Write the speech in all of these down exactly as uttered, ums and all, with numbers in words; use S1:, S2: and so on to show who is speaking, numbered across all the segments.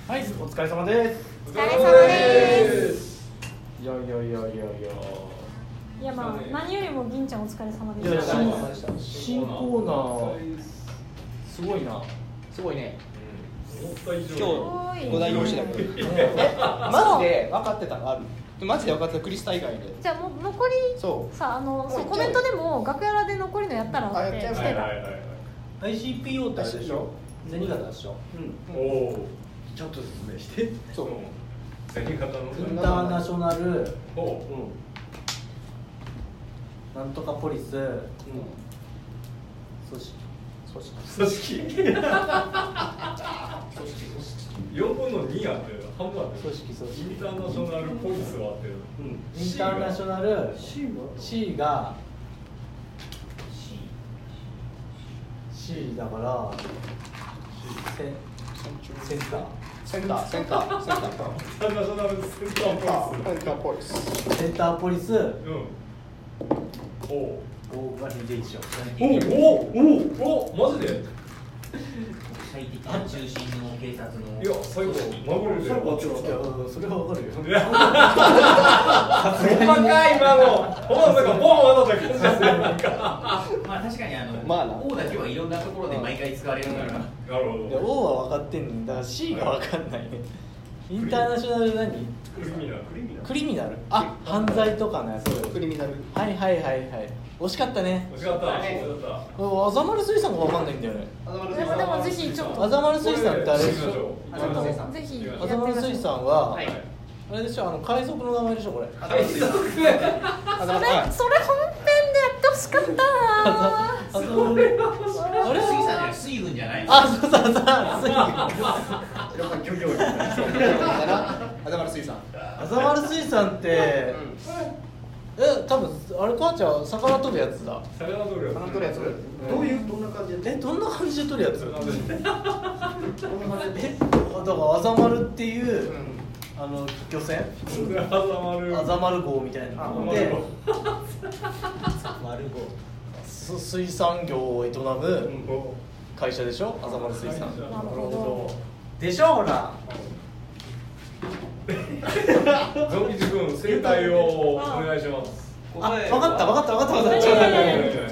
S1: はい、お疲れ様です。
S2: お疲れ様です。
S1: いやいやいやいやいや。
S2: いやまあ何よりも銀ちゃんお疲れ様で
S1: いや
S2: した。
S1: 新新コーナーすごいな。
S3: すごいね。
S4: 思った以上
S3: 今日ご代表してたけど。え、マジで分かってたのある？マジで分かってたクリスタ以外で。
S2: じゃあもう残り
S3: そう
S2: さあのそうコメントでも楽屋で残りのやったらってしてた。
S1: アイシーピーオー ってあれでしょ。銭形でしょ。
S4: うん。おお。
S1: ちょっと説明して。
S3: そう。
S4: 銭形の
S1: インターナショナル。
S4: おう。
S1: なんとかポリス。組織。
S4: 組織。組織。四分の二あってる。半分あってる。
S1: 組織組織。
S4: インターナショナルポリスはあってる。
S1: インターナショナル C が C だからセセンター
S3: センターセンターセンター
S4: インターナショナルセンターポリス。
S3: センターポリス。
S1: センターポリス。うん。
S4: おお。
S1: おがにで一緒。
S4: おおおおマジで。
S5: 最適な中心の警察の。
S4: いや最後マグロで。
S1: 最後はちょっとそれはわかるよ。
S4: 細かい今の。ほんまなんかボン当たった感じですね。
S5: まあ確かにあの、
S3: まあな
S5: 王だけはいろんなところで毎回使われるから。
S4: なるほ
S1: いや
S4: ど。
S1: O は分かってんねん。だから C が分かんないね。インターナショナル何？
S4: クリミナル。
S1: クリミナル。あ、犯罪とかのやつ。
S3: クリミナル。
S1: はいはいはいはい。惜しかったね。
S4: 惜しかった。惜しかった。
S1: あざまる水産が分かんないんだよね。
S2: でもでもぜひちょっと
S1: あざまる水産ってあれでしょ。
S2: ちょっとぜひやって
S1: あざまる水産は、はい、あれでしょ、あの海賊の名前でしょこれ。
S4: 海賊。
S2: それそれ本編でやってほしかったな。
S1: あざまる。あれ？
S5: 水産じゃない、水軍じゃない。
S1: あ、そうそうそう。水軍。
S4: やっぱ漁業に。
S3: あざまる水産。
S1: あざまる水産って。え、多分あれ母ちゃん魚取るやつだ。
S4: 魚取るやつ。
S3: 魚取るやつ。
S1: どういうどんな感じで？え、どんな感じで取るやつ？え、だからあざまるっていうあの漁船？
S4: あざまる。
S1: あざまる号みたいなので、
S5: 丸号。
S1: す水産業を営む会社でしょ？あざまる水産。
S2: なるほど。
S1: でしょほら。
S4: ゾンビ君正解をお願いします。
S1: あ、分かった分かった分かった分かった。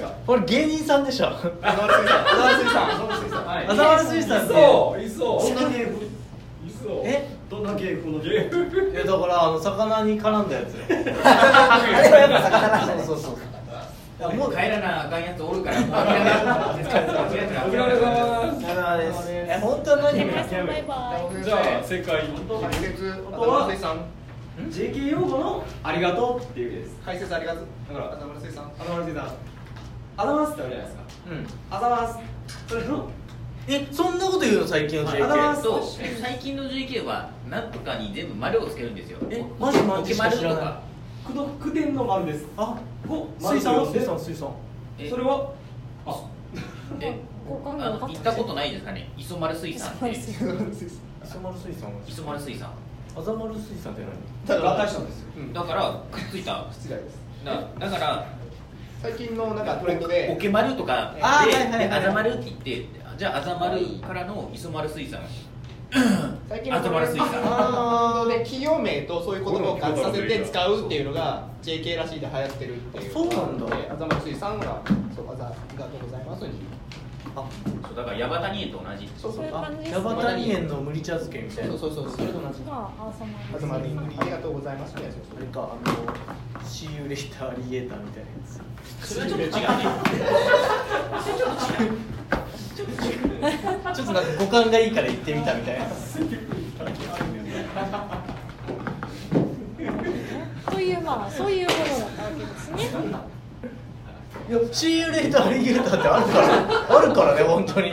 S1: これ芸人さんでしょ。
S3: あざまる水産。あざまる水産。
S1: あざまる水産って。
S4: いそういそう。
S1: どんな芸風？
S4: いそう。
S1: え？
S4: どんな芸風の芸風？
S1: いやだからあの魚に絡んだやつ。
S3: あれはやっぱ魚なんだね。
S1: そうそうそう。いや
S5: もう帰らなあかんやつおるから。もう諦めよう。
S4: お疲れ様です。
S1: え、本当は何？
S2: バイバイ。
S4: じゃあ正解。
S3: 解説あざまる水産。
S6: ジェーケー 用語のありがとうっていう意味です。
S3: 解説ありがとう。
S6: だから
S3: あざまる水産。
S6: あざまる水産。あざますってあるじゃないですか。
S1: うん。
S6: あざます。それの
S1: え、そんなこと言うの最近の ジェーケー。
S5: と最近の ジェーケー はなんとかに全部丸をつけるんですよ。
S1: え、マジマジしか知らない。
S6: 句の句点の丸です。
S1: あ、
S6: を
S1: 水産
S6: 丸と呼んで
S1: 水産水産。
S5: え
S6: それはあ
S5: え、あの行ったことないですかね。磯丸水産って。
S1: 磯丸水産は。
S5: 磯丸水産。
S1: あざまる水産って
S6: だから返したんですよ。
S5: だからくっついた。
S3: 失礼です。
S5: だだから
S3: 最近のなんかトレンドで
S5: オケマルとかで、
S1: あーはいはいはい
S5: であざまるって言って、じゃああざまるからの磯丸水産。
S3: 最近の
S5: あざまる水産。
S3: あーで企業名とそういう言葉を合致させて使うっていうのが ジェーケー らしいで流行ってるっていう。
S1: そうなんだ。
S3: であざまる水産がそうあざありがとうございますに。
S1: あ、
S5: そうだからヤバタニ園と同じ。
S3: そうそう。
S1: あ
S2: そういう感じ、です
S1: ヤバタニ園の無理茶漬けみたいな。
S3: そうそうそう。それと同じ。
S2: まあ、あざま
S3: あざまるありがとうございますね。
S1: あれか、あのシーユレーターアリゲーターみたいなやつ。
S5: それはちょっと違うね。
S1: ちょっとなんか五感がいいから言ってみたみたいな。
S2: というまあそういうものだったわけですね。
S1: いや、シーユレーターアリゲーターってあるからあるからね、本当に。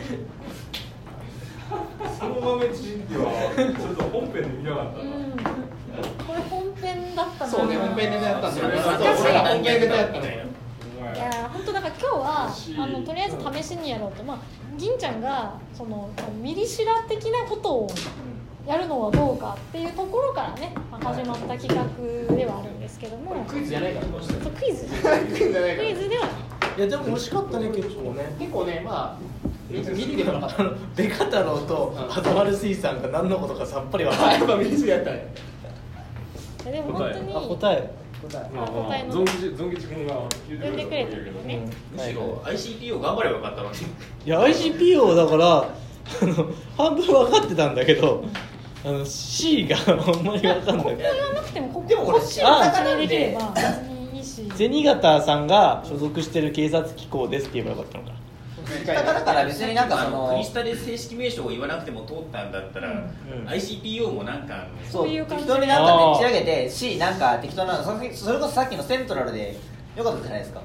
S4: その豆知識はちょっと本編で見なかったな。
S2: うん。これ本編だったな。
S3: そうね、本編でやったんだよね。
S2: 難しい。
S3: そう本編でやったの。
S2: いや本当だから今日はあのとりあえず試しにやろうと、まあ銀ちゃんがそのミリシラ的なことをやるのはどうかっていうところからね、まあ、始まった企画ではあるんですけども、
S3: クイズじゃないからどうして
S2: そうクイズ
S3: クイズじゃないから
S2: クイズではない。
S1: いやでも惜しかったね、結構ね。
S3: 結構ね、まあミリでもなかった
S1: ベカ太郎と鳩丸水産が何のことかさっぱり分からない。
S3: やっぱミリシやったね
S2: えでも本当に
S1: あ、答え
S3: 答え
S4: まあまあ
S2: 答えの
S4: ゾン吉ゾン吉君が言
S2: 呼んでくれたけどね。
S5: むしろ アイシーピーオー 頑張ればよかったのに。
S1: いや アイシーピーオー だからあの半分分かってたんだけど、あの C があんまり分かんない。
S2: ここ言わなくてもここ
S3: でも俺
S2: こっちを説明できれば別にいいし。
S1: 銭形さんが所属してる警察機構ですって言えばよかったのか。
S7: だから別になんかそ
S5: あの
S7: の
S5: クリスタで正式名称を言わなくても通ったんだったら、
S1: うん
S5: アイシーピーオー もなんかあの
S2: そういう感じ
S7: 適当になんかでっち上げて C なんか適当なのそれそれこそさっきのセントラルでよかったじゃないですか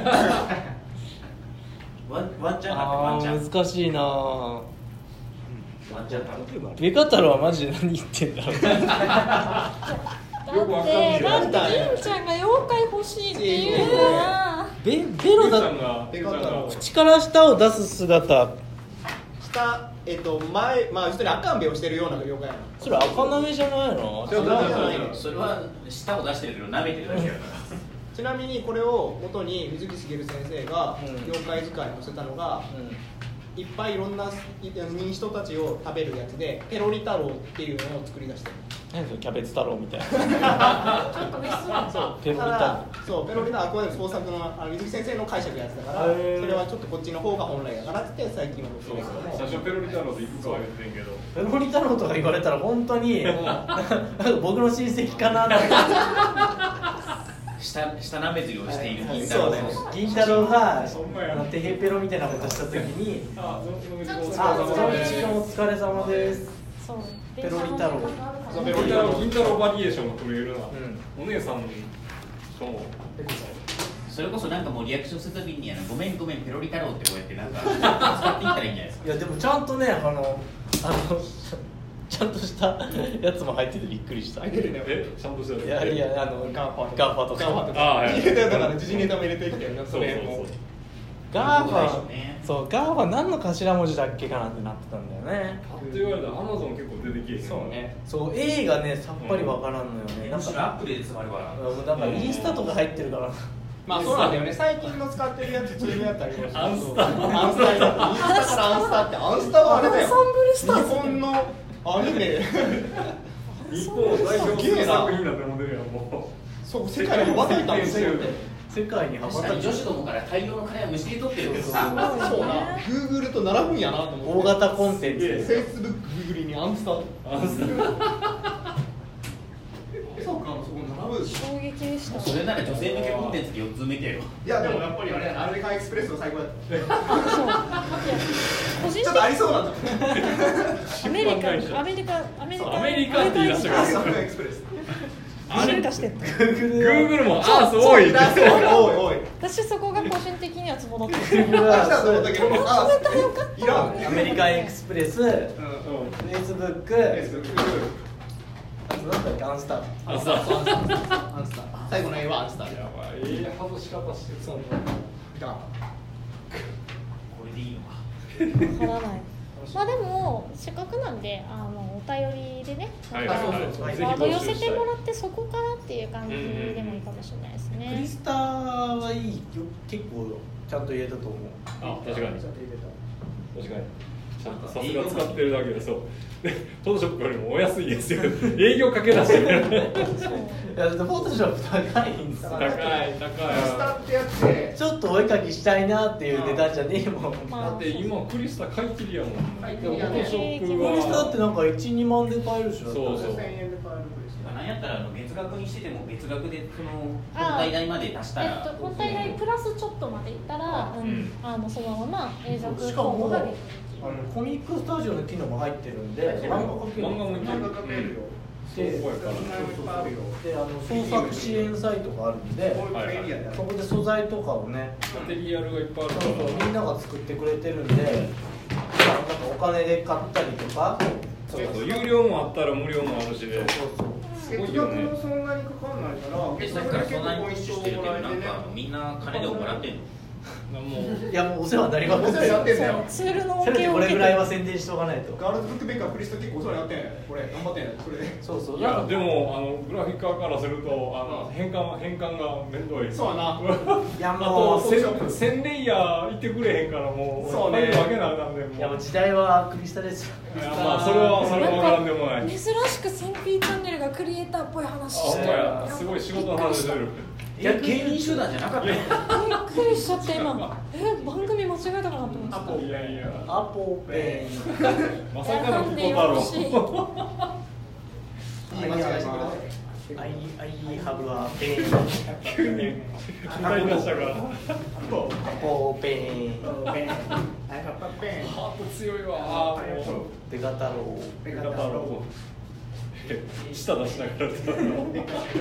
S5: ワンワンチャンあってワン
S1: あ
S5: チャン
S1: ー難しいなぁ。
S5: ワンチャン多分
S1: ベカ太郎はマジで何言ってんだろう。
S2: だってだって銀ちゃんが妖怪欲しいって言うから
S1: ベベ
S4: ケ
S1: ロだ
S4: イちゃんがケイちゃんが
S1: 口から舌を出す姿、
S3: 下えっと前まあ一人赤んべをしてるような妖怪やな
S1: それ赤なめじゃないの？
S3: 違う違う違う
S5: それは舌を出してるけど舐めてるだけだから
S3: ちなみにこれを元に水木しげる先生が
S1: うん
S3: 妖怪図鑑に載せたのが、いっぱいいろんな人たちを食べるやつでペロリ太郎っていうのを作り出してる
S1: 何それキャベツ太郎みたいな。
S2: ちょっと嬉しそう
S3: そう
S1: ペロリ太郎
S3: ただそうペロリ太郎あくまでも創作のあの水木先生の解釈のやつだから、
S1: へー
S3: それはちょっとこっちの方が本来だからって最近は
S4: そう
S3: 言ってるけども
S4: 最初ペロリ太郎で行くかは言ってんけど
S1: ペロリ太郎とか言われたら本当に僕の親戚かなって。
S5: 舌舌舐めずりをしている銀太郎
S1: そうね。銀太郎が
S4: ほんまや
S1: あのテヘペロみたいなことした時に、
S4: あゾンゾン吉君
S1: あ、
S4: お疲れ様です
S1: ゾン吉君お疲れ様です。
S2: そう
S1: ペロリ太郎
S3: そう
S4: ペロリ太郎銀太郎バリエーションが取れるな、
S1: ん
S4: お姉さんとも
S5: それこそなんかもうリアクションするたびにあのごめんごめんペロリ太郎ってこうやってなんか使っていったらいいんじゃないですか。
S1: いやでもちゃんとね、あのあのちゃんとしたやつも入っててびっくりした。い
S4: えちゃんとした
S1: やいやあの
S3: ガーファと
S1: ガーファとか。
S3: ガーファとか
S4: あはい
S3: 入れてだから時事ネタも入れてきてるなそれも
S1: ガーフ
S5: そうでしょ
S1: ァ
S5: うね
S1: そうガーファ何の頭文字だっけかなってなってたんだよね。
S4: パッと言われたらアマゾン結構出てきて
S3: そうね
S1: そう A がねさっぱりわからんのよね。なん
S5: むしろ
S1: か
S5: アップで詰まるわ
S1: うんなんかインスタとか入ってるから。
S3: まあそうなんだよね最近の使ってるやつツールやったりとか
S4: アンスタ
S3: アンスタインスタからアンスタってアンスタはあれだよ
S2: アンサンブルスターズ
S3: 日本のアニメ
S4: 日本を代表する作品だと思ってるやんも
S3: そう世界に羽ばたいたんですよ
S1: 世界に羽ば
S5: 確か
S1: たく
S5: に女子どもから大量の金をむしり取ってるけど
S3: そうな Google と並ぶんやなと思って
S1: 大型コンテンツです。
S3: Facebook、Google にアンスタ
S4: うアンスタ
S3: そうかそこ並ぶでしょ
S2: 衝撃でした
S5: それなら女性向けコンテンツでよっつ埋めてよ
S3: いやでもやっぱりあれアメリカンエクスプレスの最高だった
S2: そういや個人的
S3: ちょっとありそうなんだ
S2: アメリカアメリカアメリカ
S4: アメリカって言い出したから
S3: アメリカンエクスプレス
S2: 進化してった
S4: Google もアース多いって
S3: そう多い多い
S2: 私そこが個人的にはツボだったんですけど
S3: 来たと思ったけどあいらん
S1: アメリカンエクスプレス、フェ
S3: うん
S1: イスブック、
S3: Facebook
S1: あとなんだっけアンスタ。
S4: アンスタ
S3: アンスタ最後の絵はアンスタ
S4: やばいい外し方してる
S3: そうだ
S5: これでいいのか
S2: わからないまあでもせっかくなんであのお便りでね
S4: はい
S2: なんか
S4: はいはい
S2: ワ
S4: ぜひ
S2: ード寄
S4: 募集したい
S2: せてもらってそこからっていう感じでもいいかもしれないです
S1: クリ
S2: ね
S1: スタはいいよ結構ちゃんと言えたと思う。
S4: あ確かに確かにちゃんとさすが使ってるだけでそうでフォトショップよりもお安いですよ営業かけ出してる
S1: いやだってフォトショップ高いんですよ。
S4: 高い高
S3: アンスタ
S4: い
S3: ってやつで
S1: ちょっとお絵かきしたいなっていう値段じゃねえもん。
S2: まあ
S4: だって今クリスタ買い切りやもん
S3: 買い
S4: でも
S3: 切りやね
S4: フォトショップ
S1: クリスタだって
S4: は
S1: なんかいち、にまんで買えるし
S4: そうそう
S3: せんえんで買えるクリスタ
S5: なんやったらあの月額にしてても月額でその
S2: あ
S5: 本体代まで足した
S2: え
S5: ら
S2: っと本体代プラスちょっとまでいったら、うん
S4: うん
S2: あのそのまま永続
S1: しかも
S2: ができる
S1: あのコミックスタジオの機能も入ってるんで漫画描ける。
S4: 漫画もいける
S3: 漫画描けるよ
S1: で、
S4: そうやから
S1: であの創作支援サイトがあるんで、
S4: はいはい
S1: そこで素材とかをね、
S4: マテリアルがいっぱいある
S1: そうそうみんなが作ってくれてるんで、なんかお金で買ったりとか、
S4: そうそう有料もあったら無料もあるしで
S1: そうそう。
S4: すごい
S3: 月
S4: よね
S3: 額もそんなにかかんないから
S5: でさっきからそんなにプッシュしてるけどなんかあのみんな金でももらってんの
S4: なんもう
S1: いやもうお世話になりまくって
S3: お世話になってんだよ。
S2: ツールの恩
S1: せめてこれ
S2: 恵を受けて
S1: ぐらいは宣伝しとかないと。
S3: ガールズブックメーカークリスト結構お世話になってんねん。これ頑張ってんねん。それで。
S1: そうそう。
S4: いやでもあのグラフィッカーからするとあの変換変換が面倒い。
S3: そうやな。
S1: いや
S4: あ
S1: もう
S4: とせんレイヤーいってくれへんからもう
S3: そうね
S4: 入るわけなあかんでもう
S1: いやもう時代はクリスタですよ。
S4: いやまあそれはそれは分からんでもない。
S2: 珍しくセンピーチャンネルがクリエイターっぽい話
S4: あ、
S2: して
S4: ほんまやすごい仕事の話してる。
S7: いや芸人集団じゃなかったの。
S2: びっくりしちゃって今え番組間違えたかなと思ってた
S4: いやいや
S1: アポペ
S4: まさかの
S2: なんで
S4: ピコ太
S2: よろしい
S3: いい間違いしてくれて。
S1: ン。アイアイハブアペン。
S4: 急に歌い出したからハ
S1: アポペン。
S4: ート強いわあーもう
S1: デカ太郎。
S4: ペカ太郎舌出しながら歌うの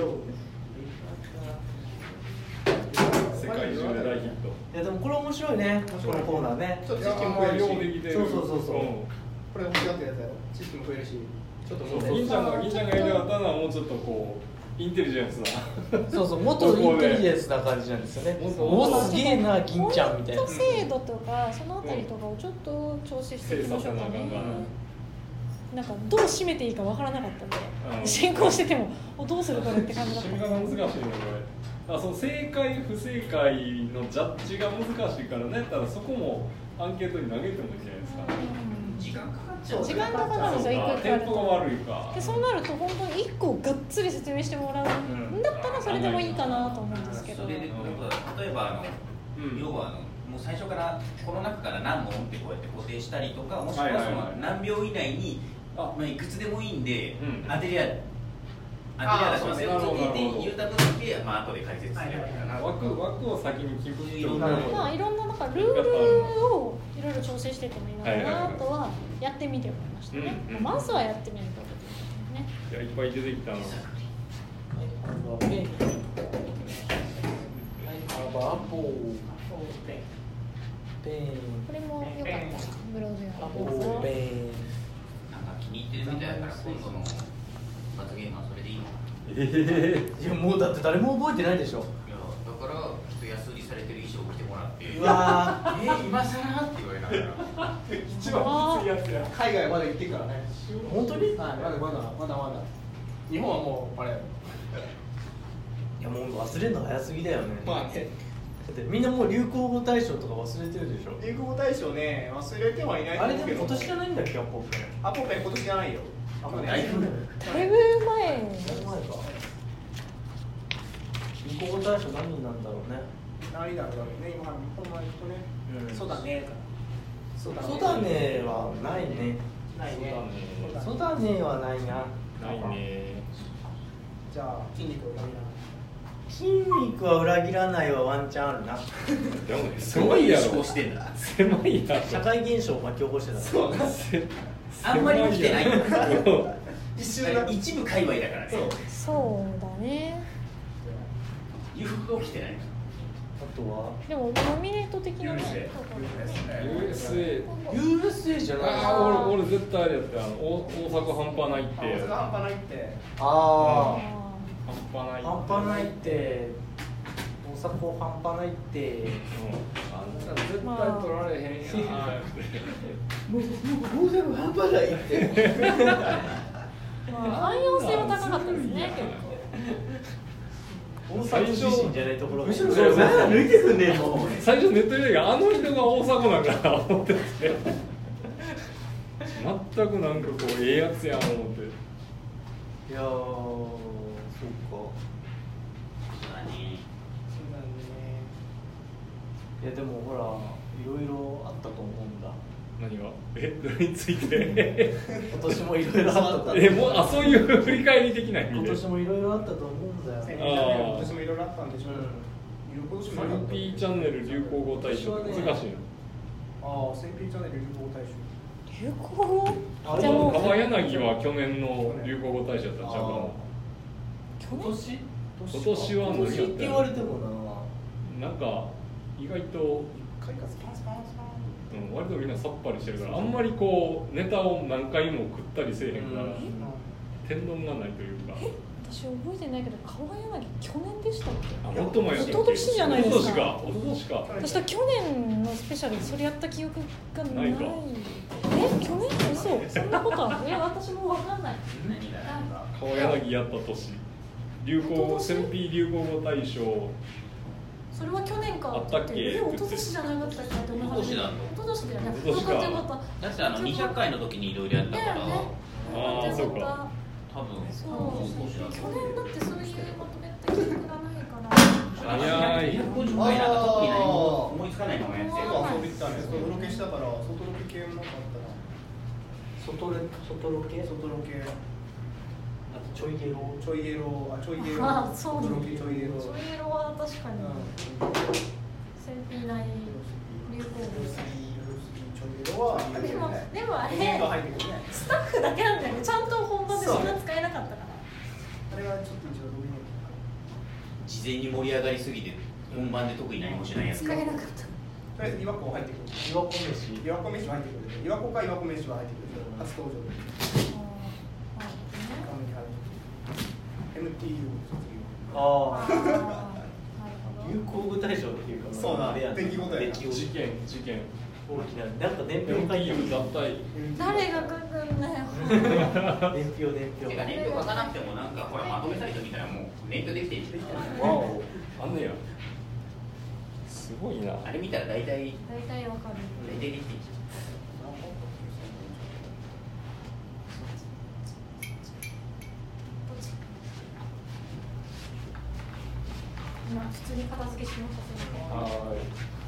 S4: 世界中で大ヒット。
S1: いやでもこれ面白いね。このコーナーね。
S3: ちょっと
S4: いや
S3: 知識も増えるし。
S4: ようできてる。
S1: そうそうそうそう
S3: これ面白かったやつやろ。知識も増えるし。ちょっと
S4: うん
S3: もう
S4: 銀ちゃんが銀ちゃんがやりたかったのはもうちょっとこうインテリジェンスな。
S1: そうそう、もっとインテリジェンスな感じなんですよね。
S4: もっと
S1: おすげえな銀ちゃんみたいな
S2: ポイン。ト制度とかそのあたりとかをちょっと調整していきましょうかね。なんかどう締めていいかわからなかったんで、
S4: うん
S2: 進行しててもおどうするこれって感じだった
S4: 締め方難しいねこれ。あその正解不正解のジャッジが難しいからね。ただそこもアンケートに投げてもいいんじゃないですか。
S5: 時間かかっちゃう
S2: 時間かかるんですよ、一個一個
S4: テンポが悪いか。
S2: でそうなると本当にいっこがっつり説明してもらうんだったらそれでもいいかなと思うんですけど、
S5: それでなんか例えばあの、
S4: うん
S5: 要はあのもう最初からこの中から何問ってこうやって固定したりとか、もしくは
S4: はいはいはい
S5: その何秒以内に、
S4: あ
S5: まあ、いくつでもいいんで、
S4: うん
S5: 当てりゃ当てりゃ出しますよ
S4: あー
S5: って言って
S4: なるほど
S5: 言うた分だけ、まあ後で解説すればいいかな。
S4: 枠枠を先に決めておく
S1: なるほど
S2: まあいろんななんかルールをいろいろ調整していってもいいのかなとはやってみて思いましたね。
S4: うんうん
S2: まあまずはやってみるということですね。
S4: いやいっぱい出てきたな。
S1: ペン。はい、ハバポペン。
S2: これも良かったな、ブログや
S1: ハポペ
S5: なんか気に入ってるみたいだから今度の罰ゲームはそれでいいの。
S1: ン。いやもうだって誰も覚えてないでしょ。
S5: いやだからちょっと安売りされてる衣装を着てもらって
S1: うわ
S5: えー、今更って言われながら
S4: 一番きついやつや。
S3: 海外まだ行ってるからね。
S1: ー、本当に？い
S3: はい、まだまだまだまだ。日本はもうあれ。
S1: やもう忘れるの早すぎだよね。
S3: まあね。
S1: だってみんなもう流行語大賞とか忘れてるでしょ。
S3: 流行語大賞ね忘れてはいないと
S1: あ
S3: 思うけど。
S1: れでも今年じゃないんだっけ、アポペン。
S3: アポペン今年じゃないよ。
S1: あ、もう
S5: だいぶ
S2: だいぶ前
S1: だいぶ前か。流行語大賞何になんだろうね。
S3: 何だろうね今ほんまにとね。
S1: うん
S3: そうだね。そうだね。
S1: そうだねはないね。
S3: ないね。
S1: そうだねはないな。
S4: ないね。
S3: じゃあ筋肉を食べな。
S1: 筋肉は裏切らないはワンチャンあるな。
S4: でもね
S5: すごい
S4: 狭いやろ
S5: 思考。してんだ
S4: 狭いやろ。
S1: 社会現象を巻き起こしてた。
S3: そうな。
S4: せ
S5: あんまり起きてない
S3: 一瞬だ。
S5: 一部界隈だからね
S2: そうだね。
S5: 裕福が起きてない
S1: あとは
S2: でもノミネート的なね。
S4: ユーエスエー。
S1: ユーエスエー じゃない。
S4: ああ俺俺絶対あれやってあの大大阪半端ないって。
S3: 大阪半端ないって。
S1: ああ、
S4: 半端ないって。
S1: 半端ないって。大阪半端ないって。
S4: うんあんな絶対取られへんやんって。
S1: もうもう大阪半端ないって。
S2: まあ汎用性は高かったですね。結構。
S1: 大阪自身じゃないところが。
S4: 最初
S1: それ抜いてくんねえもう。
S4: 最初ネットであの人が大阪なんかな思ってて全くなんかこうええやつやん思って
S1: いやー、そうか。
S3: そうなんでね。
S1: いやでもほら、いろいろあったと思うんだ。
S4: 何がえどれについて
S1: 今年もいろいろあった。
S4: えもうあそういう振り返り的な意味で
S1: 今年もいろいろあったと思うんだよ。
S3: セミ
S1: ね。
S3: ナーで今年もいろいろあったんでしょう。
S1: うん
S3: 今年
S4: セ
S3: もいろいろあった。
S4: ンピーチャンネル流行語大賞難しいの
S3: ああ、センピーチャンネル流行語大賞。
S2: 流行語
S1: あれ
S2: じゃあもう
S4: 川柳は去年の流行語大賞だったんちゃうかな
S1: 今年
S4: 今年は何やった
S1: 今年って言われてもな。
S4: なんか意外と、
S3: 開花スパンスパンスパン。
S4: うん、割とみんなさっぱりしてるからあんまりこうネタを何回も食ったりせえへんから、
S1: うん
S4: 天丼がないというか
S2: え私覚えてないけど川柳去年でしたっけ？
S4: あ、もっと前やったっけ？
S2: 一昨年じゃないですか。
S4: 一昨年か。一昨年か。
S2: 私は去年のスペシャルでそれやった記憶がない。
S4: ないか
S2: え、去年嘘？そんなことある？え、私もわかんない。
S5: 何がなんか
S4: 川柳やった年。流行戦費流行語大賞。
S2: それは去年か
S4: あったっけ
S2: え、一昨年じゃなかったっけって思い始めた。
S5: 一昨年なんだ
S2: 一昨年だよね。
S4: 一昨年か
S2: よかったよかった。
S5: だってあのにひゃっかいの時にいろいろやったから
S2: だよね。
S4: あーそうか
S2: よかった
S5: 多分
S2: そう
S5: 少しだと
S2: 去年だってそういうまとめた記憶がないから。
S4: 早い
S5: にひゃくごじゅっかいなんか特に何も思いつかないままやってる
S3: そう遊びたね。外ロケしたから外ロケ系もなかったな。
S1: 外レ外ロケ
S3: 外ロケ
S1: あとちょいゲロ
S3: ちょいエロあちょいエロ
S2: あ、そう
S3: 外ロケちょいエロ。
S2: そういうのは確かに。センピー内流行語。
S3: ちょいエロは
S2: でもでもあれ
S3: が入ってくるね。
S2: スタッフだけなんだよね。ちゃんと本番でそんな使えなかったから。
S3: あれはちょっと一応ロビン
S5: 事前に盛り上がりすぎて本番で特に何もしないやつ
S2: 使えなかった。
S3: とりあえず岩子入ってくる。
S1: 岩子飯
S3: 岩子飯は入ってくる。岩子か岩子飯は入ってくる。初登場で。
S2: あ
S3: エムティーユー 卒業。
S1: ああ
S2: あ、なるほ
S1: 流行語大賞っていうか
S3: そうだ
S1: あれや
S3: 出来事やな
S1: 出来事
S4: 事件事件。
S1: 大きななんか年表書いてる
S4: 脱退。
S2: ど。誰が書くんだよ。
S1: 年表年表
S5: てか年表書かなくてもなんかほらまとめサイト見たらもう年表できてるし
S1: わお
S4: あんねや。すごいな。
S5: あれ見たら大体大
S2: 大体わかる。
S5: 体できてるし
S2: 今普通に片付けしましたすみません。
S4: は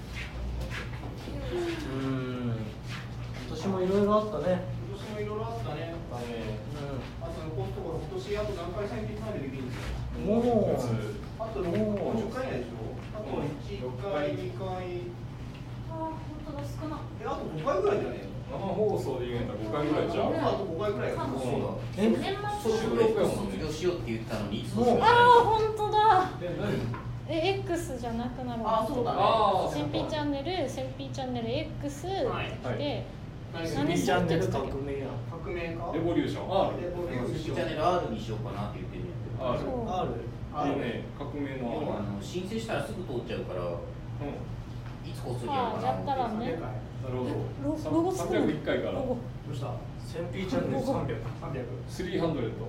S1: うん今年もいろいろあったね
S3: 今年もいろいろあったね。
S1: だね
S3: あと残すところ今年あと何回選挙までできるんですよ。
S1: もう
S3: あとろく
S1: もう
S3: じゅっかいないでしょ。あといちかい、にかい、
S2: あ、本当だ少な。
S3: えあとごかいぐらいじゃねえの？
S4: 生放送で言うんやったらごかいぐらいじゃん。
S3: あとごかいぐらいや。
S2: 多分
S5: そうだ
S1: え
S2: 年末。
S5: そろそろ卒業しようって言ったのにいつ
S1: もう
S2: ああ、本当だ。
S4: え、何？
S2: え、X じゃなくなる。
S3: あそうだね
S4: ああ、
S2: センピーチャンネル、センピーチャンネル X って
S5: はい
S2: 来て、
S3: 何
S1: センピーチャンネル革命や
S3: 革命か
S4: レボリューション R。
S3: レボリューション
S5: チャンネル R にしようかなって言ってるんやけど
S4: R。
S2: そう
S1: R
S3: あ
S4: いいね、革命
S5: でもあ
S4: の R。
S5: の申請したらすぐ通っちゃうから
S4: う
S5: いつこっそりやろうかな
S2: ああ、やったらね。
S4: ん。なる
S2: ロ
S4: ほど。
S2: ロゴ
S4: さんびゃくいっかいから。
S2: ロゴ
S3: どうした？
S1: センピーチャンネルさんびゃく
S3: さんびゃく。
S4: スリーハンドレッド。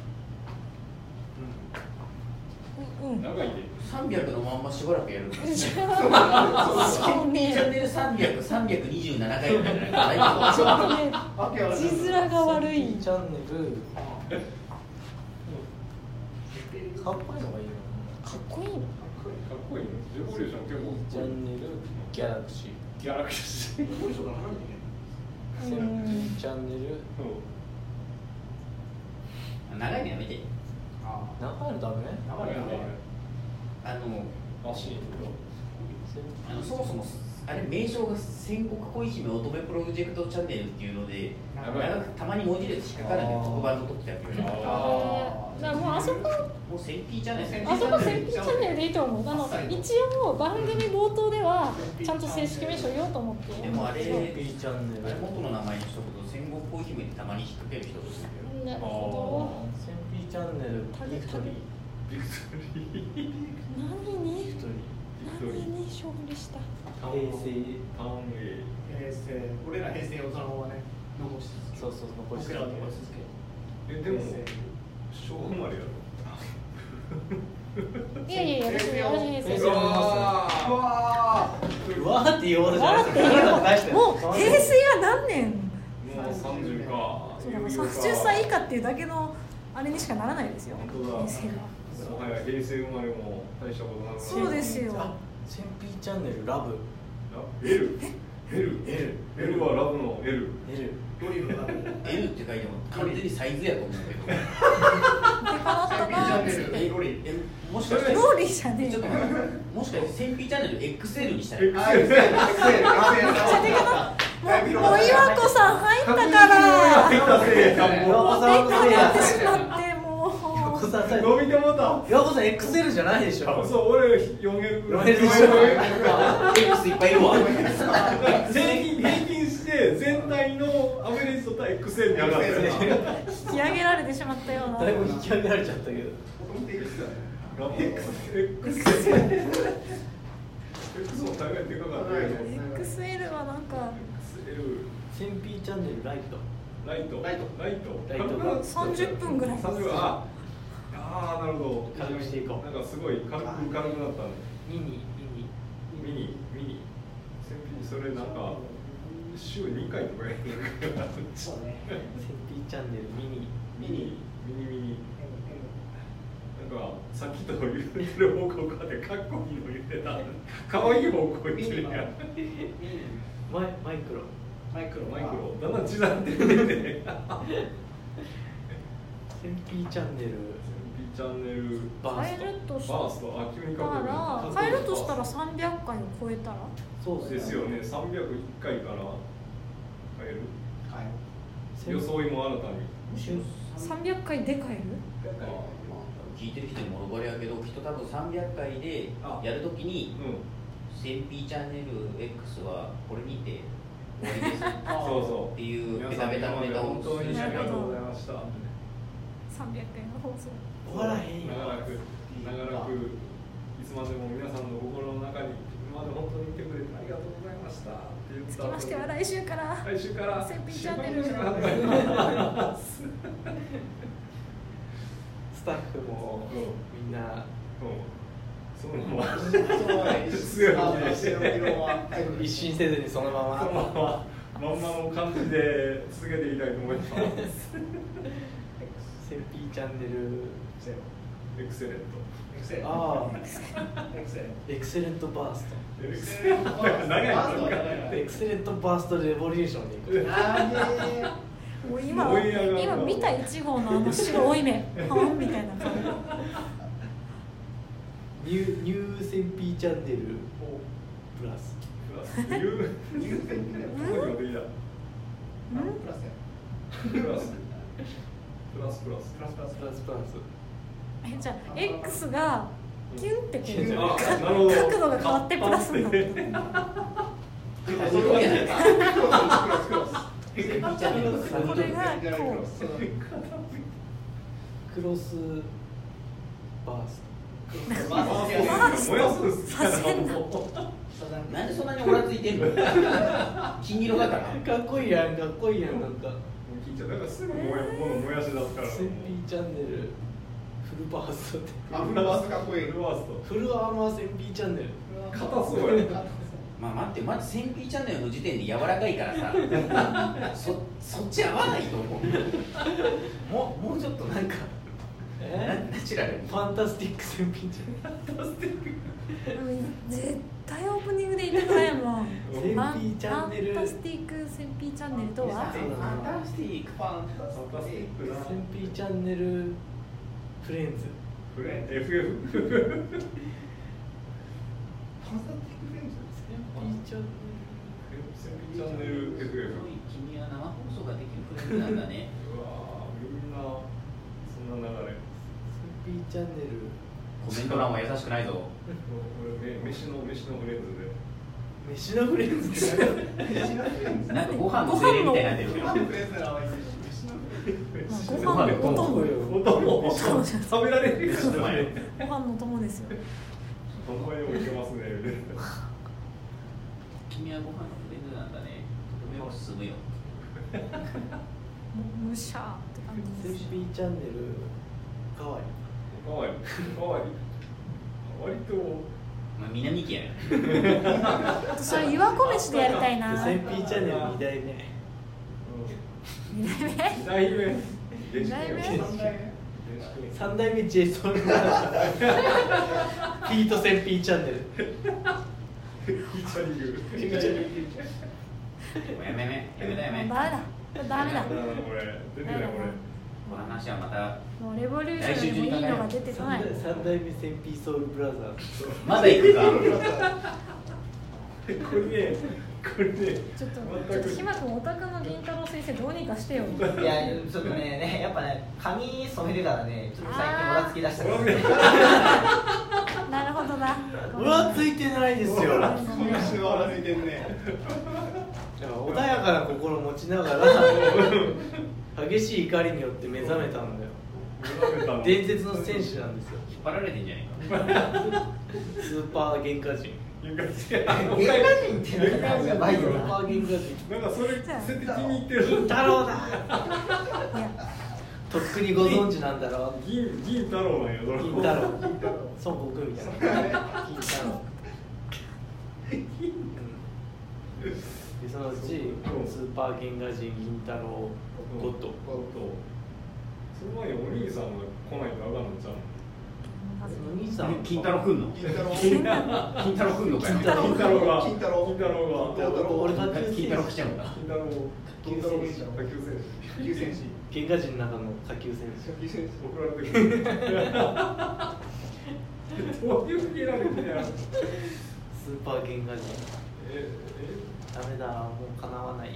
S2: うん。
S4: 長いで。
S5: さんびゃくのまんましばらくやるの
S2: そう
S5: チャン
S2: ね。
S5: ネルさんびゃく、さんびゃくにじゅうななかいみたいな大
S2: ちょっとね、
S3: わけわかんない
S2: 字面が悪い
S1: センピー。チャンネルかっこいいのがいいよ
S2: かっこいいの。
S4: かっこいいね。レボリューション結構
S1: チャンネルギャラクシー
S4: ギャラクシー。
S1: センピーチャンネル
S5: 長いのやめて
S1: 長いのダメ
S3: 長いよね。
S5: あの
S4: マシーン
S5: あのそもそもあれ名称が戦国小泉乙女プロジェクトチャンネルっていうので
S4: 長い
S5: 長くたまに文字列引っかかるんで特番の時だけど
S4: あ
S2: だからもうあそこ、
S5: もうセンピーチャンネル
S2: あそこセンピーチャンネルでいいと思う。あの一応番組冒頭ではちゃんと正式名称言おうと思って。
S5: でもあれ
S1: センピーチャンネル
S5: あれ元の名前にしとくと戦国小泉ってたまに引っ掛ける人ですよ
S2: なるほ
S1: センピーチャンネルビクトリー
S4: ビクトリー。
S2: ど。何に
S1: ビクトリ
S2: 何に勝利した。
S1: ー平成
S4: ターン A。
S3: 平成俺ら平成をそのままね残し
S1: そうそう残して
S3: 僕らは残し続け
S4: え、でも昭和生まれやろ。
S2: いやいやいや、私私平成
S1: 平成
S4: うわー
S3: うわ
S1: うわーって言おうとじゃない
S2: わーって言おう
S1: 返して
S2: もう平成は何年？
S4: もうさんじゅうか。
S2: そうだからさんじゅっさい以下っていうだけのあれにしかならないですよ。
S4: 本当だ
S2: 平成は。
S4: もはや平成生まれも大したことなくなる。
S2: そうですよ。
S1: あセンピーチャンネルラブ
S4: L。L。
S1: L
S4: L はラブの L。
S1: L
S3: ドリルが
S5: L って書いても完全にサイズやと思うけど
S2: でかなったなーっつって。
S3: ドリル
S5: えもしかして
S2: ローリーじゃねえよ。
S5: ちょっと待ってもしかしてセンピーチャンネル エックスエル にしたら
S4: エックス
S3: あエクセルエクセルエクセル
S2: めっちゃでかな。もうもう岩子さん入ったから。
S4: 入ったせいや。
S1: 岩子さん
S2: もうでかなってしまってもう。
S1: 岩子さん
S4: 伸びてもうた。
S1: 岩子さん エックスエル じゃないでしょ
S4: そう、俺読める。
S1: 読めるでしょ
S4: 読める
S5: X いっぱいいるわ
S4: 平均平均して全体のアベレージとったら エックスエル に上がってるな。
S2: 引き上げられててしまったような。
S1: だいぶ引き上げられちゃったけど。
S4: ガンマ X X も大概でかかったよね。
S2: エックスエル はなんか
S4: エックスエル
S1: センピーチャンネルライト。
S4: ライト
S3: ライト
S4: ライト
S1: ライトが
S2: さんじゅっぷんぐらい。
S4: さんじゅっぷんああーなるほど。
S1: 軽くしていこう。
S4: なんかすごい軽く軽くなったね。
S1: ミニミニ。
S4: ミニミニセンピそれなんか週にかいとかやるから
S3: そうね
S1: センピーチャンネルミニ
S4: ミニミニミニなんかさっきと言ってる方向でかっこいいの言ってた可愛い方向言ってるやん
S1: マイマイクロ
S3: マイクロ
S4: マイクロだんだん違ってるね
S1: センピーチャンネル
S4: チャンネル
S1: バースト
S2: 変えるとし
S4: バーストあ急に
S2: た
S4: かっこいい
S2: ら変えるとしたらさんびゃっかいを超えたら
S1: そう
S4: ですよねさんびゃくいっかいから変える
S3: はい
S4: 装いも新たに
S2: さんびゃっかいで変える
S5: 聞いてる人にもろバレやけどきっと多分さんびゃっかいでやるときに
S4: うん
S5: センピーチャンネル X はこれにて終わりです
S4: そうそう
S5: っていうベタベタのネタを
S4: 本当にありがとうございました
S2: さんびゃっかいの放送
S1: 終わらへんよ
S4: 長らく長らくいつまでも皆さんの心の中に今まで本当にいてくれてありがとうございましたって言っ
S2: つき
S4: た
S2: ましては来週から
S4: 来週から
S2: センピーチャンネル
S4: 週刊誌が始まります
S1: スタッフもみんな
S4: そのまま
S3: 強いは
S1: 一新せずにそのま
S4: そのま
S1: ま
S4: ままんまの感じで続けていきたいと思います
S1: センピーチャンネル
S4: エクセレント
S1: ああ
S3: エクセレン
S1: エクセレントバース
S4: エクセレント長いのか
S1: トエクセレントバーストレボリューションでいく
S2: もう今
S4: 燃え上がる
S2: 今見たいち号のあの白い目パンみたいな感
S1: ニューニューセンピーチャンネルプラス
S4: プラスニューニューセンピーどこに持ってきた
S3: プラスや
S4: プラスプラスプラス
S3: プラスプラス
S1: プラスプラス
S2: じえじゃあ X がキュンってこう
S4: あなるほど
S2: 角度が変わってプラスになってる
S5: そういうことやないか
S7: センピーチャンネルの
S2: これがこ
S1: クロスバース
S4: 燃やすんすか
S5: なんでそんなにオラついてんの金色だから
S1: トかっこいいやんかっこいいやんなんか
S4: 聞いちゃうだからすぐ燃え物燃やしだったから
S1: センピーチャンネルフルバーストって
S3: あフルバーストかっこいい
S4: フルバースト
S1: フルアーマーセンピーチャンネル
S4: 硬そうや
S5: まあ待ってまずセンピーチャンネルの時点で柔らかいからさそそっち合わないと思うもうもうちょっとなんか
S1: え
S5: ナチュラルに
S1: ファンタスティックセンピーチャンネル
S2: 絶対オープニングで言ってくれんもん
S1: センピーチャンネル
S2: ファンタスティックセンピーチャンネルとは
S3: ファンタスティックファンタス
S4: ファンタスティックな
S1: センピーチャンネルフレンズ
S4: フレン エフエフ
S3: ファンタスティックフレンズ
S1: センピーチャンネ
S4: チャンネル エフエフ
S5: 君は生放送ができるフレンズなんだね
S4: うわーみんなそんな流れ
S1: ルセンピーチャンネル
S5: コメント欄は優しくないぞ
S4: 俺飯の飯のフレンズで
S1: 飯のフレンズって
S5: なんかご飯の精霊みたいになってるけど
S3: ファンフレンズならいい
S2: ご飯のお供
S1: よ
S4: お供食べられるよ
S5: お前
S2: ご飯のお供ですよ
S4: お前でもいけますねみたいな
S5: 君はご飯のフレンズなんだねとても進むよ
S2: もうむしゃーって感じです
S1: センピーチャンネルかわいい
S4: かわいいかわいい割と
S5: まあ南家やね
S2: あとそれ岩子飯でやりたいな
S1: センピーチャンネルに代目
S2: に代目
S4: 二代目
S2: 二代目
S1: 三代目ジェイソン・ラーフィートセンピーチャンネル
S4: フィーチャリング
S1: フィーチャリング
S5: もうやめめやめだやめ
S2: ダメだダメだ
S4: これ出てないこれ
S5: この話はまた
S2: もうレボリューションよりもいいのが出てこない
S1: 三代目センピーソウルブラザーズ
S5: まだ行くか
S4: これねこれね
S2: ちょっとちょっとひまくんお宅の銀太郎先生どうにかしてよ
S7: いやちょっとねねやっぱね髪染めてからねちょっと最近もらつき出したからね
S2: なるほどな
S1: 俺はついてないですよだか
S3: 足は笑いてんね
S1: ら穏やかな心持ちながら激しい怒りによって目覚めたんだよ。伝説の戦士なんですよ。
S5: 引っ張られてんじゃないか。
S1: スーパー原価人。
S4: 原価人
S7: 原価人ってなんかやばいよ
S1: スーパ
S7: な。
S1: ー原価人。
S4: なんかそれ設定気に入ってる。
S1: 銀太郎だ。
S2: いや
S1: とっくにご存知なんだろう。
S4: 銀銀太郎なんや。それ
S1: 銀太郎。孫悟空みたいな。銀太郎。でそのうちスーパー原画人銀太郎ゴッド。
S4: その前にお兄さんが来ないとあかんのちゃう？
S1: お兄さん
S5: 金太郎くんの。
S3: 金太郎
S5: 金太郎くんのかよ。
S1: 金太郎
S4: 金太郎が
S3: 金太郎
S4: 金太郎が
S1: 俺が
S5: 金太郎来ちゃうんだ。
S4: 金太郎
S3: 金太郎
S4: 下級選手
S3: 野球選手
S1: 原画人の中の下級選手。
S3: 野球選手
S4: 送られてくる。どういうふうにられてんや。
S1: スーパー原画人。
S4: え
S1: ダメだもう叶わない。
S2: や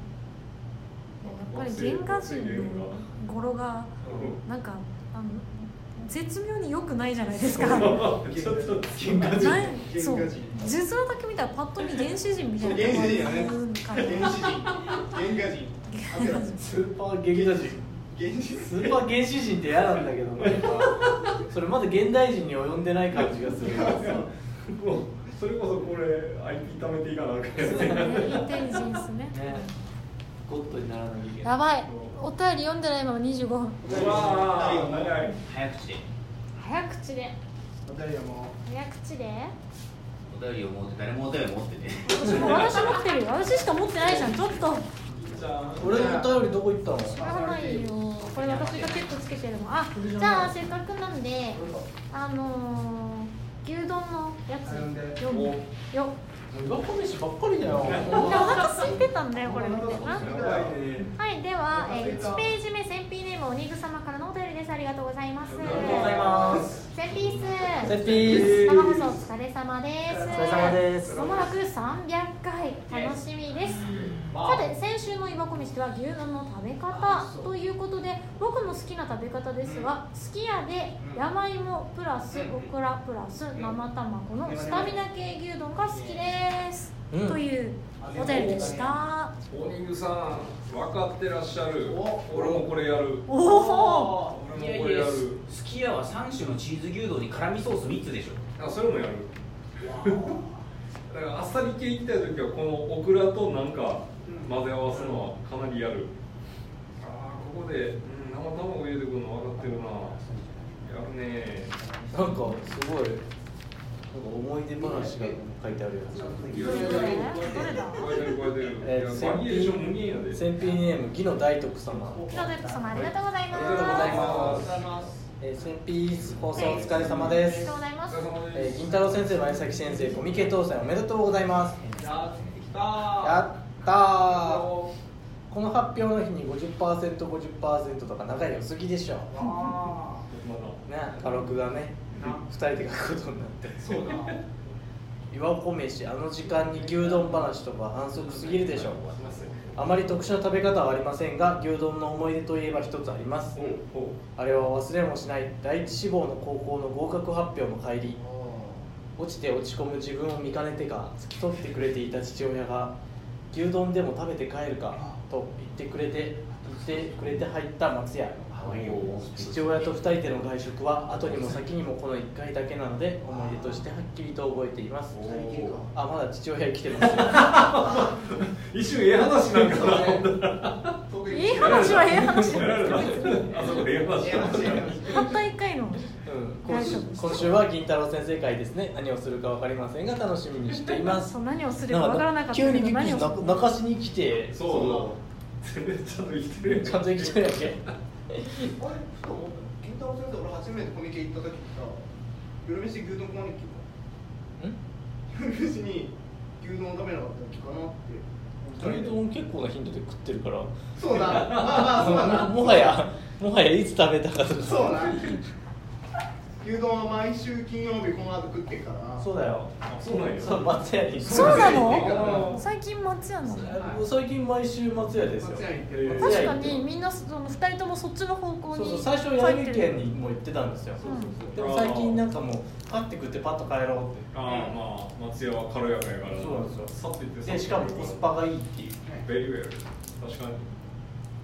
S2: っぱり原画人の語呂がなんかあの絶妙に良くないじゃないですか。
S4: え。ちょっと
S1: 原画人。
S2: ないそう
S3: 原画人
S2: 字面だけ見たらパッと見原始人みたいな
S3: 原始人やね
S2: うん感じ
S3: 原始人原画人
S1: スーパー原画人。
S3: 原始
S1: スーパー原始人って嫌なんだけどなんかそれまだ現代人に及んでない感じがするからさ。
S4: もうそれこそこれ アイピー 貯めていかなあかんやつ
S2: そうね
S4: ね。
S2: インテリジェンスね。
S1: ね、ゴッドにならなきゃいけない。
S2: やばいお便り読んでないままにじゅうごふん。
S4: うわー長い。
S5: 早口で。
S2: 早口で
S3: お便りはも
S2: 早口で
S5: お便りを持って誰もお便り持ってね。
S2: 私も私持ってるよ。私しか持ってないじゃん。ちょっと
S4: じゃあ
S1: 俺のお便りどこ行ったの？
S2: 知らないよ。これ私がチェックつけてるの。あ、じゃあせっかくなんであのー、牛丼のやつ読むよ。
S1: 岩込飯ばっかりだよ。
S2: お腹空いてたんだよこれ見てな。
S4: やばいね。
S2: はい、では、えー、いちページ目、センピーネームおにぐ様からのお便りです。ありがとうございます。
S1: ありがとうございます。
S2: センピース。
S1: センピース。
S2: 生放送お疲れ様です。
S1: お疲れ様です
S2: まもなくさんびゃっかい、楽しみです。さて、先週の岩込飯では牛丼の食べ方ということで、僕の好きな食べ方ですが、すき家で山芋プラスオクラプラス生卵のスタミナ系牛丼が好きです。
S1: うん
S2: というお便りでした。
S4: オーニングさん分かってらっしゃる。俺もこれやる。
S2: おお。
S4: 俺もこれやる。
S5: すき家はさん種のチーズ牛丼に辛味ソースみっつでしょ。
S4: あ、それもやる。だからあっさり系行きたい時はこのオクラとなんか混ぜ合わすのはかなりやる。ああ、ここで、うん、生卵入れてくるの分かってるな。やるね。
S1: なんかすごい。なんか思い出話が書いてあるやつ。
S4: いやいやいや、
S2: どれだ
S4: 超えてる超えてる。
S1: えー
S4: いやバリエーション無限やで。
S1: センピーネームギノ大徳様。
S2: ピノデック様ありがとうございます。
S1: ありがとうござい
S3: あ
S1: ま
S3: りがとうございます
S1: えー、センピー放送お疲れ様で
S2: あり
S1: す
S2: がとうございます。
S1: えー、銀太郎先生、前崎先生、コミケ当選おめでとうございます。
S3: やってきた
S1: やったー。この発表の日に ごじゅっパーセント、ごじゅっパーセント とか長いよすぎでしょ。ね、画録がね、ふたりで書くことになって。
S3: そうだ
S1: 岩込飯、あの時間に牛丼話とか反則すぎるでしょ。あまり特殊な食べ方はありませんが、牛丼の思い出といえば一つあります。あれは忘れもしない第一志望の高校の合格発表の帰り、落ちて落ち込む自分を見かねてか付き添ってくれていた父親が牛丼でも食べて帰るかと言ってくれて言ってくれて入った松屋。父親とふたりでの外食は後にも先にもこのいっかいだけなので思い出としてはっきりと覚えています。あ、まだ父親生きてますよ。
S4: 一瞬ええ話なんかな。
S2: いい話はええ話じゃないですか。
S4: あそこでええ話。
S2: たったいっかいの。
S1: うん、今週今週は銀太郎先生会ですね。何をするか分かりませんが楽しみにしています
S2: そう、何をするかわからなかったけ
S1: 急
S2: ど
S1: にびっくりし
S2: 何を
S1: た。泣かしに来て、
S4: そう全然ちゃんと生きてる。
S1: ちゃんと生きてるやんけ。
S3: あれ、ちょっと思った金太郎先生、俺初めてコミケ行った時にさ、夜飯牛丼食わに来た夜飯に牛丼を食べなかったら聞かなって
S1: 牛丼結構な頻度で食ってるから、
S3: そうだ、まあまあそうだな
S1: もはやもはやいつ食べたかとか
S3: そうな牛丼は毎週金曜日この後食ってるから
S1: そうだよ。
S4: そうなんや。
S1: そう、松屋に
S2: そうな
S3: う
S2: の？最近松屋なの？
S1: 最近毎週松屋ですよ。
S3: 松屋行ってる
S2: 確かにみんなそのふたりともそっちの方向に
S1: そうそう、最初八重県にも行ってたんですよ。
S2: うん
S1: でも最近なんかもうパッて食ってパッと帰ろうって。
S4: ああ、まあ松屋は軽やかやから。
S1: そうなんですよ
S4: さっと行って。
S1: でしかもコスパがいいっていう。
S4: ベリーウェル。確かに。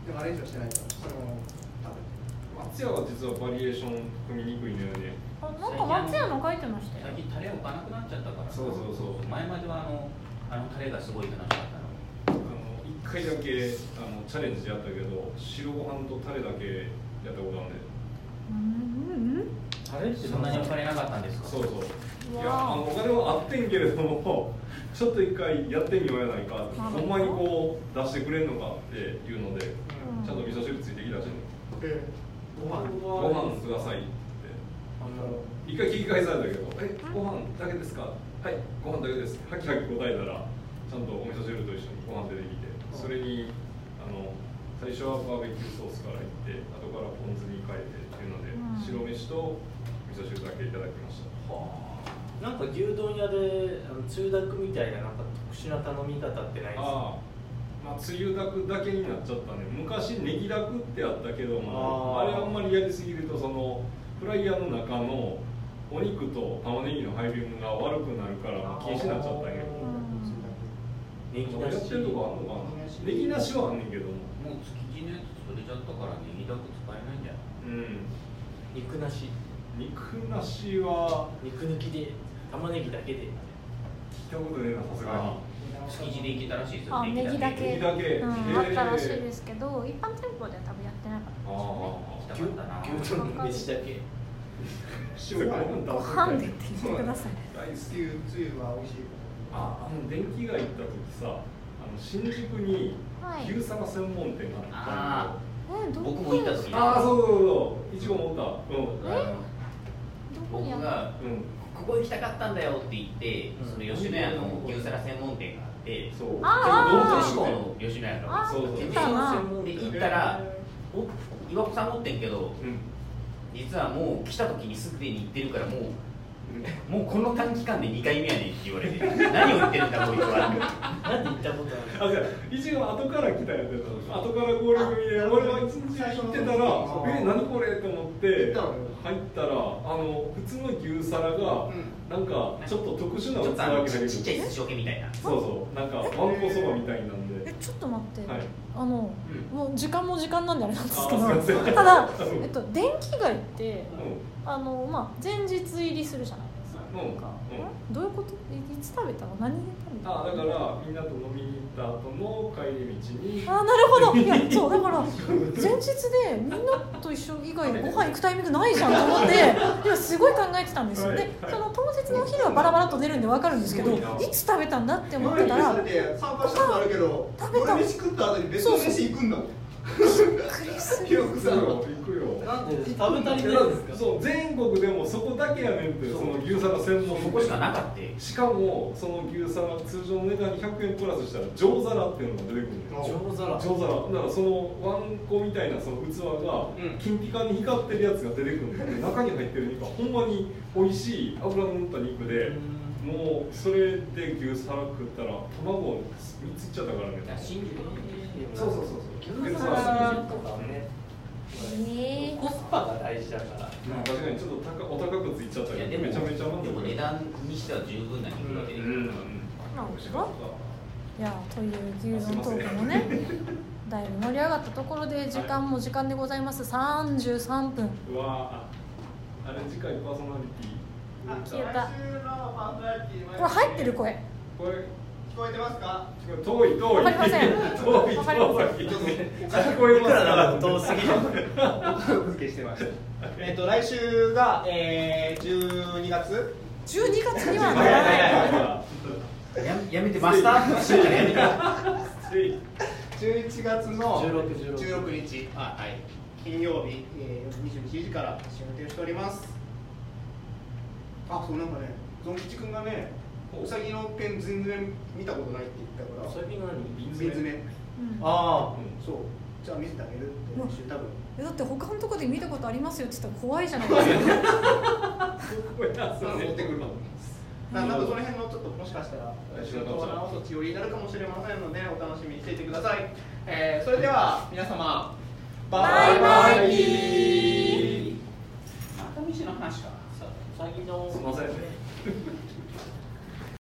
S3: でもアレンジはしてないからその
S4: 松屋は実はバリエーション組みにくいのよね。
S2: あ、なんか松屋も書いてましたよ。
S5: 最近タレ置かなくなっちゃったから。
S4: そうそうそう。
S5: 前まではあのあのタレがすごい楽しかったの。
S4: あの一回だけあのチャレンジやったけど、白ご飯とタレだけやったことあるんで。
S2: うんうん。
S1: タレって
S5: そんなにお金なかったんですか。
S4: そうそう。いやあのお金はあってんけれども、ちょっと一回やってみようやないか。ほんまにこう出してくれんのかっていうので、ちゃんと味噌汁ついてきたし。
S1: ご飯
S4: ご飯くださいって一回聞き返されたけど、え、ご飯だけですか、はい、ご飯だけですってはきはき答えたらちゃんとお味噌汁と一緒にご飯出てきて、それにあの最初はバーベキューソースからいって後からポン酢に変えてっていうので、白飯と味噌汁だけいただきました。
S1: はあ、なんか牛丼屋であのつゆだくみたいななんか特殊な頼み方ってないですか？
S4: ああ、まあ、つゆだくだけになっちゃったね。昔ネギだくってあったけども、あれあんまりやりすぎるとそのフライヤーの中のお肉と玉ねぎの配分が悪くなるから、まあ、禁止になっちゃったんやけど、
S1: ネギなし
S4: やってるとこあんのかな。ネギなしはあんねんけども、
S5: もう築地のやつ潰れちゃったからネギだく使えないんだよ。
S4: うん、
S1: 肉なし
S4: 肉なしは
S1: 肉抜きで玉ねぎだけで
S4: 聞いたことねえな、さすがに。
S5: 築地でいけたらしいですよ。
S2: あ、ネギだけ。
S4: ネギだけ、
S2: うん、あったらしいですけど、一般店舗では多分やってなかったですよね。
S5: 行きたかったな。
S1: 牛丼の飯だけ
S2: ご飯でって言ってください。
S4: 大好き。
S3: つゆつゆは美味しい。
S4: あ、あの電気街行った時さ、あの新宿に牛皿専門店があったんだよ。
S2: え、どこ
S5: 僕も行った時に。
S4: ああ、そうそうそう、いちごもおった。うん。
S2: え、
S5: 僕が、
S4: うん、
S5: ここ行きたかったんだよって言って、その吉野家の牛皿専門店があって、
S4: そう。
S2: あ
S5: 同時志向の吉野家が。
S4: そうそう。
S2: 行ったな。
S5: で行ったら、お岩子さん持ってんけど、
S4: うん。
S5: 実はもう来た時にすでに行ってるからもう。もうこの短期間でにかいめやねんって言われて、何を言ってるんだこいつは。
S1: なんで行ったことある？
S4: あ、じゃあ一応後から来たやつやったの。後から合流組で俺が一日行ってたら、え、何これと思って入ったら、あの普通の牛皿がなんかちょっと特殊な
S5: ちょっとあの
S4: 器に
S5: ちっちゃい寿司桶みたいな。
S4: そうそう、なんかわんこそばみたいなんで。
S2: え、ちょっと待って、
S4: はい、
S2: あの、うん、もう時間も時間なんであれなんですけど、
S4: あ、すいません。
S2: ただ、えっと、電気街って
S4: うん、
S2: あの、まあ、前日入りするじゃないですか。
S4: うん
S2: なんか、
S4: うん、
S2: どういうこと？いつ食べたの？何で食べたの？
S4: あ、だからみんなと飲みに行った後の帰り道に。
S2: あ、なるほど。いや、そうだから前日でみんなと一緒以外ご飯行くタイミングないじゃんと思って、いやすごい考えてたんですよ。
S4: はい
S2: で、その当日のお昼はバラバラと出るんで分かるんですけど、いつ食べたんだって思ってたら、
S3: 参加したことあるけど、
S2: 食べた
S3: 俺飯食った後に別の飯行くんだもん。
S2: びっくりする。
S3: よくさ、
S4: 行くよ。
S1: なんでですか？食べ足りないんですか？
S4: そう、全国でもそこだけやねんって、その牛皿専門
S5: そこしかなかった。
S4: しかもその牛皿通常の値段にひゃくえんプラスしたら上皿っていうのが出てくるんだよ。
S1: 上皿。
S4: 上皿だからそのワンコみたいなその器が金ピカに光ってるやつが出てくるんだけど、中に入ってる肉はほんまに美味しい脂の乗った肉で、もうそれで牛皿食ったら卵みっついっちゃったからね。
S5: 信じて
S4: そうそうそうそう。
S1: 牛皿とかね、
S2: えー、
S1: コスパが大事だから。
S4: 確かにちょっと高お高くついちゃったけど、めちゃめちゃ満足。
S5: でも値段にしては十分な肉が出てくる。
S2: なるほど。いや、という牛丼トークもね、だいぶ盛り上がったところで時間も時間でございます。さんじゅうさんぷん。
S4: うわあ、あれ次回パーソナリティ。
S2: 消えた。
S3: 来週のパーソナリティ
S2: これ入ってる声。
S4: これ
S3: 聞こえてますか？
S4: 遠い遠い。
S2: わかりません。
S4: 遠い遠い。
S2: わかりません。
S4: 聞こえます。
S1: いくら長く遠すぎる。
S3: お付けしてました。えっと来週が、えー、じゅうにがつ。
S2: じゅうにがつにはならない。
S5: ややめてマスターアップするからやめて。
S3: じゅういちがつの
S1: じゅうろく、じゅうろく
S3: じゅうろくにち、あ、はい、金曜日、えー、にじゅういちじから発信予定しております。あ、そうなんかね、ゾン吉くんがね、うさぎのペン全然見たことないって言ったから、
S1: 最近何？
S3: 瓶詰め。
S2: うん
S1: ああ、
S3: そう、じゃあ見せてあげるって来週多分。
S2: えだって他のとこで見たことありますよって言ったら怖いじゃないですか。
S3: 持ってくるかも。なんかその辺のちょっともしかしたら来週のコーナーはそっち寄りになるかもしれませんのでお楽しみにしていてください。えー、それでは皆様バイバイ。